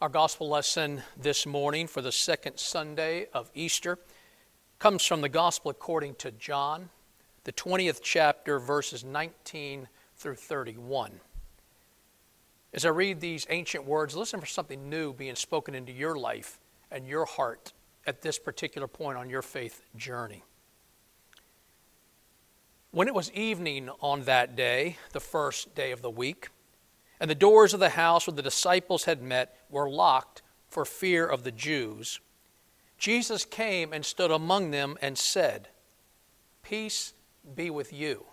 Our gospel lesson this morning for the second Sunday of Easter comes from the gospel according to John, the 20th chapter, verses 19 through 31. As I read these ancient words, listen for something new being spoken into your life and your heart at this particular point on your faith journey. When it was evening on that day, the first day of the week, and the doors of the house where the disciples had met were locked for fear of the Jews, Jesus came and stood among them and said, "Peace be with you."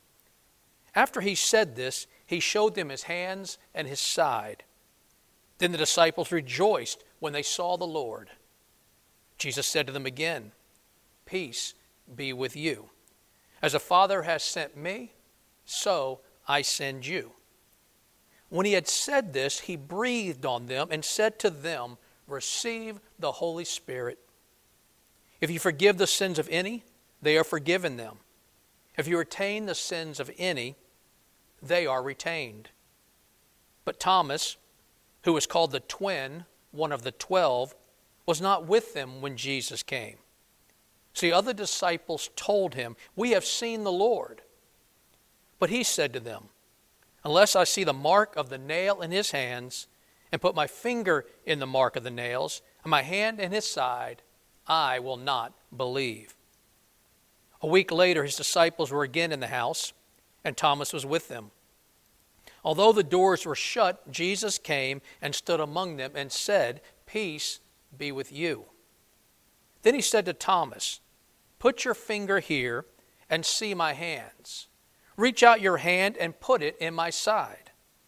After he said this, he showed them his hands and his side. Then the disciples rejoiced when they saw the Lord. Jesus said to them again, "Peace be with you. As the Father has sent me, so I send you." When he had said this, he breathed on them and said to them, "Receive the Holy Spirit. If you forgive the sins of any, they are forgiven them. If you retain the sins of any, they are retained." But Thomas, who was called the twin, one of the 12, was not with them when Jesus came. So the other disciples told him, "We have seen the Lord." But he said to them, "Unless I see the mark of the nail in his hands, and put my finger in the mark of the nails, and my hand in his side, I will not believe." A week later, his disciples were again in the house, and Thomas was with them. Although the doors were shut, Jesus came and stood among them and said, "Peace be with you." Then he said to Thomas, "Put your finger here and see my hands. Reach out your hand and put it in my side.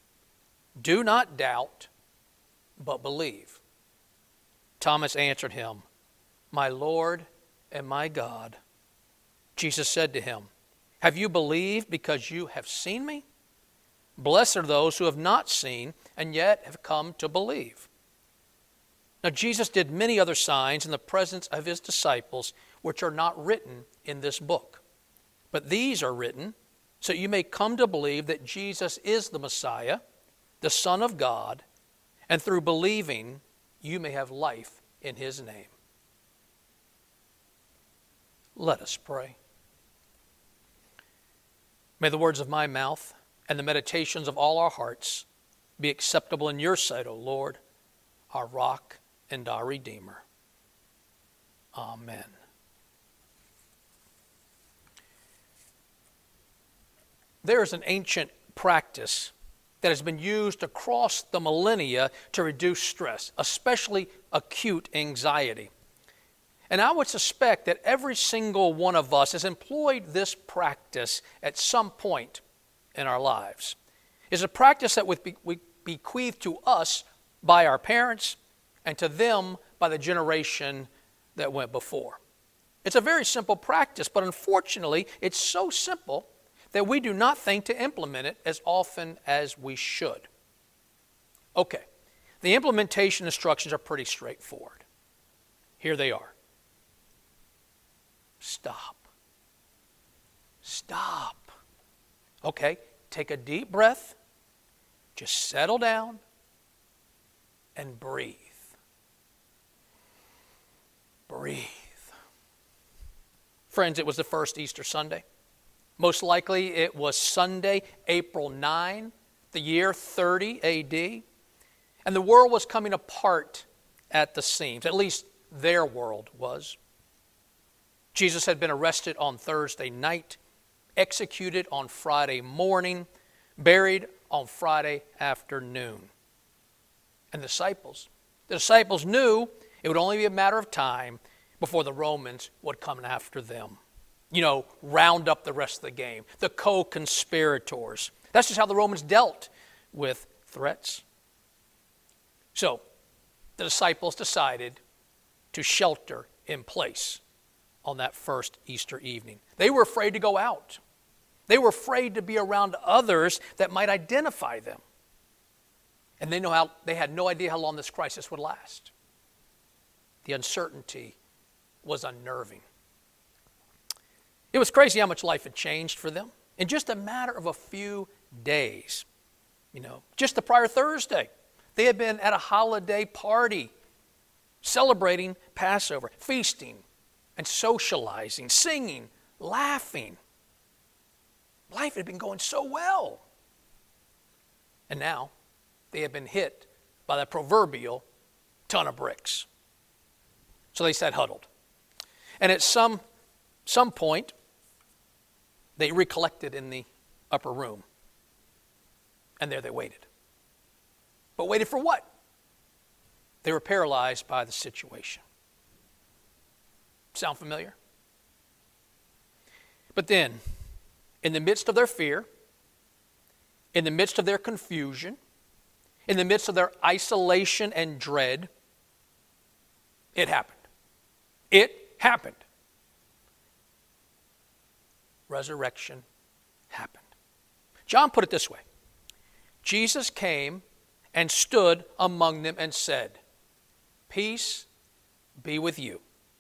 Do not doubt, but believe." Thomas answered him, "My Lord and my God." Jesus said to him, "Have you believed because you have seen me? Blessed are those who have not seen and yet have come to believe." Now Jesus did many other signs in the presence of his disciples, which are not written in this book. But these are written so you may come to believe that Jesus is the Messiah, the Son of God, and through believing you may have life in his name. Let us pray. May the words of my mouth and the meditations of all our hearts be acceptable in your sight, O Lord, our rock and our Redeemer. Amen. There is an ancient practice that has been used across the millennia to reduce stress, especially acute anxiety. And I would suspect that every single one of us has employed this practice at some point in our lives. It's a practice that we bequeathed to us by our parents and to them by the generation that went before. It's a very simple practice, but unfortunately, it's so simple that we do not think to implement it as often as we should. Okay, the implementation instructions are pretty straightforward. Here they are. Stop. Stop. Okay, take a deep breath, just settle down, and breathe. Breathe. Friends, it was the first Easter Sunday. Most likely it was Sunday, April 9, the year 30 AD. And the world was coming apart at the seams. At least their world was. Jesus had been arrested on Thursday night, executed on Friday morning, buried on Friday afternoon. And the disciples knew it would only be a matter of time before the Romans would come after them. Round up the rest of the game, the co-conspirators. That's just how the Romans dealt with threats. So, the disciples decided to shelter in place on that first Easter evening. They were afraid to go out. They were afraid to be around others that might identify them. And they had no idea how long this crisis would last. The uncertainty was unnerving. It was crazy how much life had changed for them in just a matter of a few days. Just the prior Thursday, They had been at a holiday party, celebrating Passover, feasting and socializing, singing, laughing. Life had been going so well. And now they had been hit by the proverbial ton of bricks. So they sat huddled. And at some point, they recollected in the upper room. And there they waited. But waited for what? They were paralyzed by the situation. Sound familiar? But then, in the midst of their fear, in the midst of their confusion, in the midst of their isolation and dread, it happened. It happened. Resurrection happened. John put it this way. Jesus came and stood among them and said, "Peace be with you."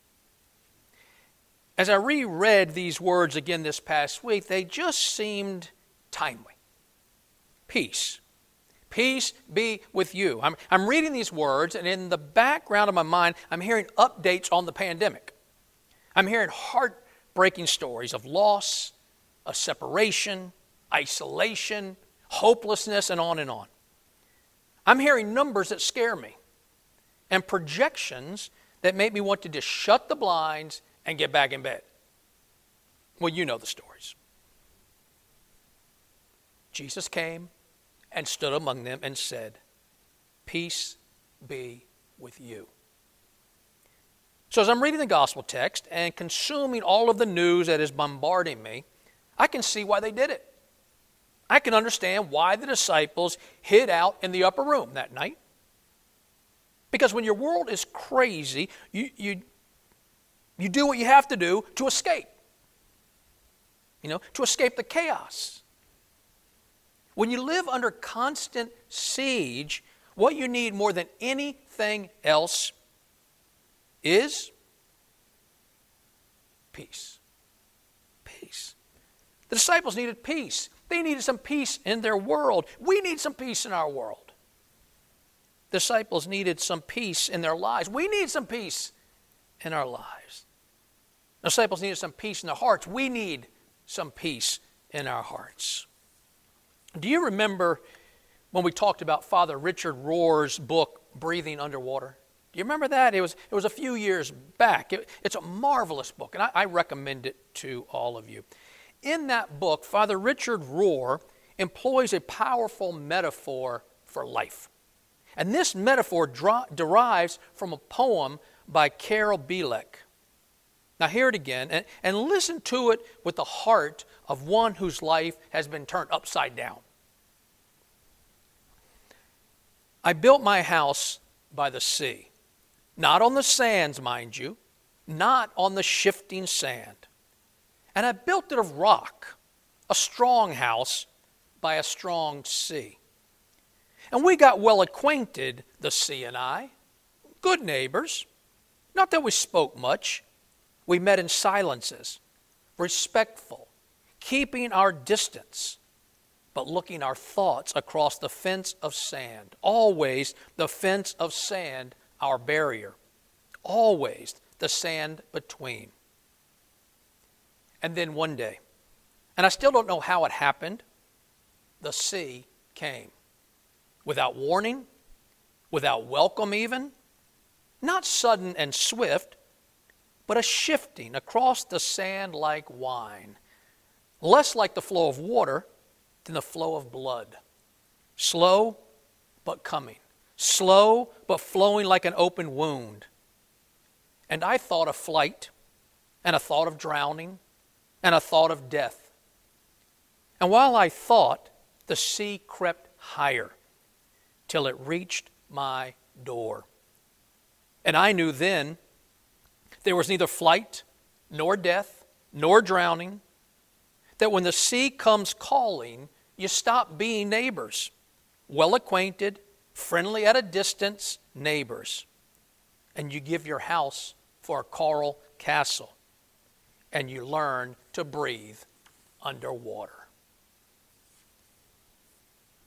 As I reread these words again this past week, they just seemed timely. Peace. Peace be with you. I'm reading these words, and in the background of my mind, I'm hearing updates on the pandemic. I'm hearing heartbreaking stories of loss, of separation, isolation, hopelessness, and on and on. I'm hearing numbers that scare me and projections that make me want to just shut the blinds and get back in bed. Well, you know the stories. Jesus came and stood among them and said, "Peace be with you." So as I'm reading the gospel text and consuming all of the news that is bombarding me, I can see why they did it. I can understand why the disciples hid out in the upper room that night. Because when your world is crazy, you do what you have to do to escape. To escape the chaos. When you live under constant siege, what you need more than anything else is peace. Peace. The disciples needed peace. They needed some peace in their world. We need some peace in our world. The disciples needed some peace in their lives. We need some peace in our lives. The disciples needed some peace in their hearts. We need some peace in our hearts. Do you remember when we talked about Father Richard Rohr's book, Breathing Underwater? Do you remember that? It was a few years back. It's a marvelous book, and I recommend it to all of you. In that book, Father Richard Rohr employs a powerful metaphor for life. And this metaphor derives from a poem by Karel Bielek. Now hear it again and listen to it with the heart of one whose life has been turned upside down. I built my house by the sea, not on the sands, mind you, not on the shifting sand. And I built it of rock, a strong house by a strong sea. And we got well acquainted, the sea and I, good neighbors. Not that we spoke much. We met in silences, respectful, keeping our distance, but looking our thoughts across the fence of sand. Always the fence of sand, our barrier. Always the sand between. And then one day, and I still don't know how it happened, the sea came. Without warning, without welcome even, not sudden and swift, but a shifting across the sand like wine, less like the flow of water than the flow of blood. Slow, but coming. Slow, but flowing like an open wound. And I thought of flight, and a thought of drowning, and a thought of death. And while I thought, the sea crept higher, till it reached my door. And I knew then there was neither flight, nor death, nor drowning, that when the sea comes calling, you stop being neighbors, well acquainted, friendly at a distance, neighbors, and you give your house for a coral castle, and you learn to breathe underwater.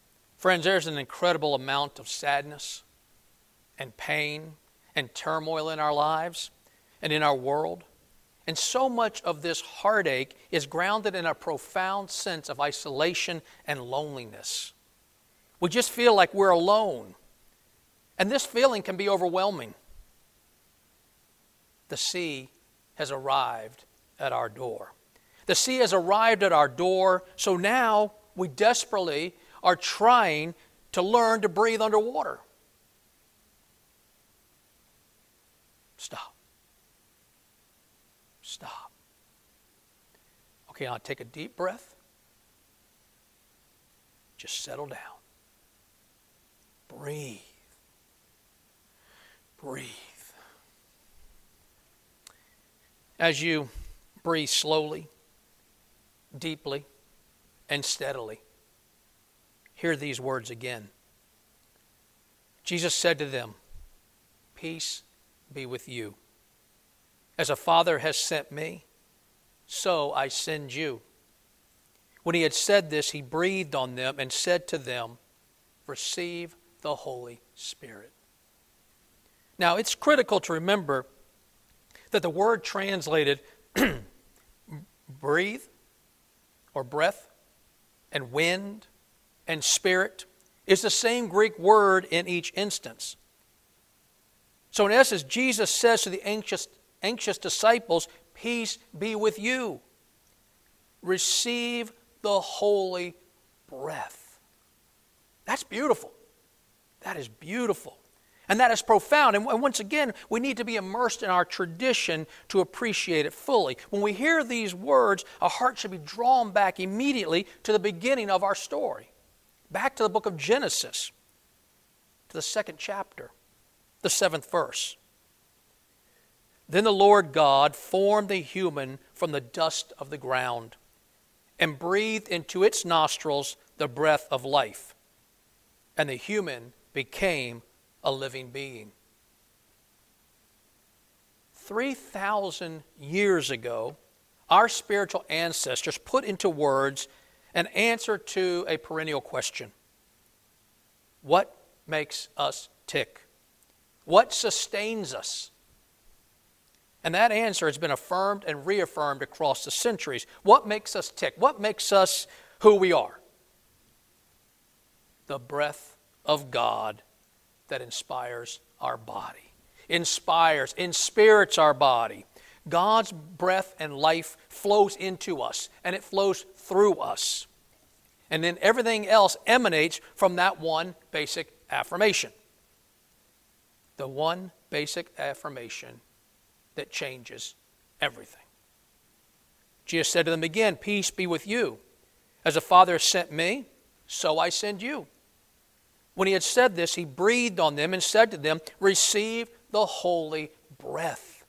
Friends, there's an incredible amount of sadness and pain and turmoil in our lives and in our world. And so much of this heartache is grounded in a profound sense of isolation and loneliness. We just feel like we're alone. And this feeling can be overwhelming. The sea has arrived at our door. The sea has arrived at our door, so now we desperately are trying to learn to breathe underwater. Stop. Stop. Okay, now take a deep breath. Just settle down. Breathe. Breathe. As you breathe slowly, deeply, and steadily, hear these words again. Jesus said to them, "Peace be with you. As a Father has sent me, so I send you." When he had said this, he breathed on them and said to them, "Receive the Holy Spirit." Now, it's critical to remember that the word translated breathe or breath and wind and spirit is the same Greek word in each instance. So in essence, Jesus says to the anxious disciples, "Peace be with you. Receive the holy breath." That's beautiful. That is beautiful. And that is profound. And once again, we need to be immersed in our tradition to appreciate it fully. When we hear these words, our heart should be drawn back immediately to the beginning of our story. Back to the book of Genesis, to the 2nd chapter, the 7th verse. Then the Lord God formed the human from the dust of the ground and breathed into its nostrils the breath of life. And the human became a living being. 3,000 years ago, our spiritual ancestors put into words an answer to a perennial question. What makes us tick? What sustains us? And that answer has been affirmed and reaffirmed across the centuries. What makes us tick? What makes us who we are? The breath of God that inspires our body. Inspirits our body. God's breath and life flows into us, and it flows through us. And then everything else emanates from that one basic affirmation. The one basic affirmation that changes everything. Jesus said to them again, "Peace be with you. As the Father has sent me, so I send you." When he had said this, he breathed on them and said to them, "Receive the holy breath."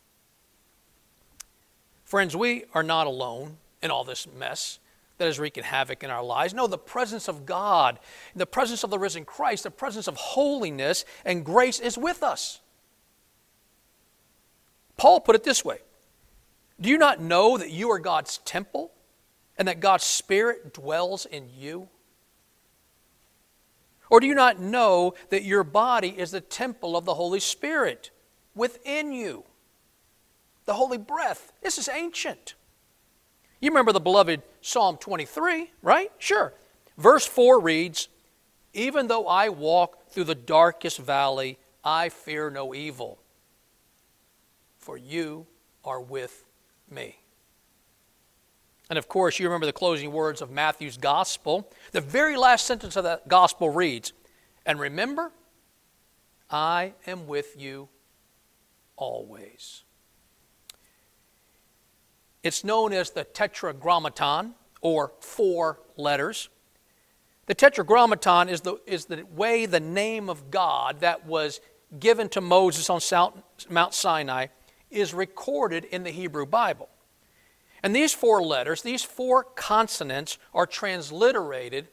Friends, we are not alone in all this mess that is wreaking havoc in our lives. No, the presence of God, the presence of the risen Christ, the presence of holiness and grace is with us. Paul put it this way: do you not know that you are God's temple and that God's Spirit dwells in you? Or do you not know that your body is the temple of the Holy Spirit within you? The holy breath. This is ancient. You remember the beloved Psalm 23, right? Sure. Verse 4 reads, "Even though I walk through the darkest valley, I fear no evil, for you are with me." And of course, you remember the closing words of Matthew's gospel. The very last sentence of that gospel reads, "And remember, I am with you always." It's known as the Tetragrammaton, or 4 letters. The Tetragrammaton is the way the name of God that was given to Moses on Mount Sinai is recorded in the Hebrew Bible. And these 4 letters, these 4 consonants are transliterated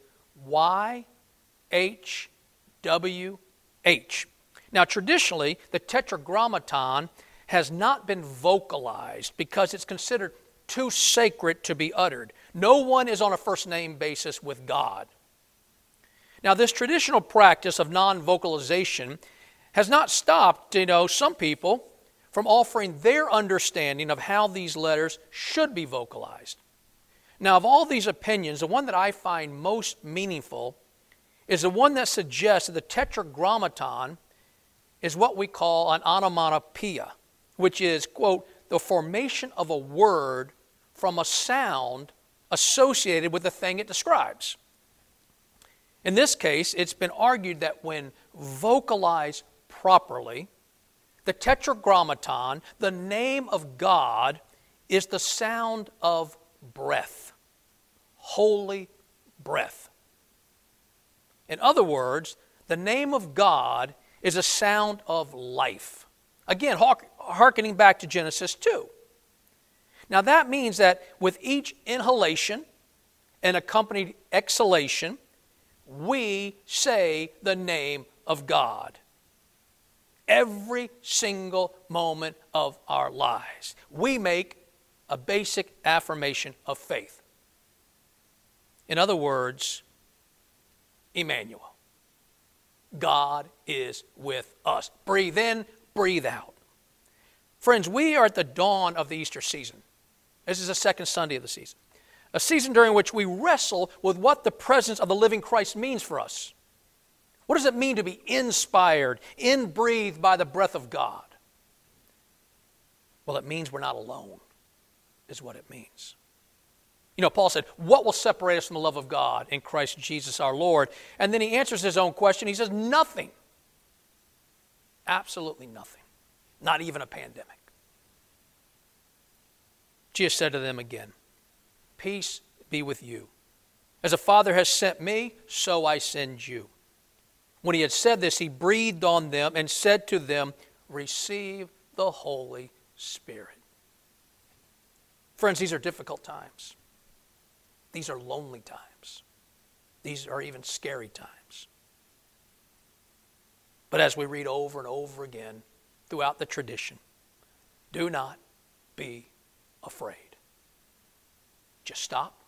YHWH. Now, traditionally, the Tetragrammaton has not been vocalized because it's considered too sacred to be uttered. No one is on a first-name basis with God. Now, this traditional practice of non-vocalization has not stopped, some people from offering their understanding of how these letters should be vocalized. Now, of all these opinions, the one that I find most meaningful is the one that suggests that the Tetragrammaton is what we call an onomatopoeia, which is, quote, the formation of a word from a sound associated with the thing it describes. In this case, it's been argued that when vocalized properly, the Tetragrammaton, the name of God, is the sound of breath, holy breath. In other words, the name of God is a sound of life. Again, hearkening back to Genesis 2. Now that means that with each inhalation and accompanied exhalation, we say the name of God. Every single moment of our lives, we make a basic affirmation of faith. In other words, Emmanuel. God is with us. Breathe in, breathe out. Friends, we are at the dawn of the Easter season. This is the second Sunday of the season. A season during which we wrestle with what the presence of the living Christ means for us. What does it mean to be inspired, inbreathed by the breath of God? Well, it means we're not alone, is what it means. Paul said, what will separate us from the love of God in Christ Jesus our Lord? And then he answers his own question. He says, nothing. Absolutely nothing. Not even a pandemic. Jesus said to them again, peace be with you. As the Father has sent me, so I send you. When he had said this, he breathed on them and said to them, receive the Holy Spirit. Friends, these are difficult times. These are lonely times. These are even scary times. But as we read over and over again throughout the tradition, do not be afraid. Just stop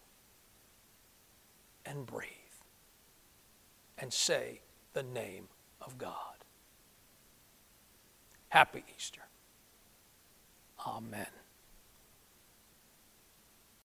and breathe and say the name of God. Happy Easter. Amen.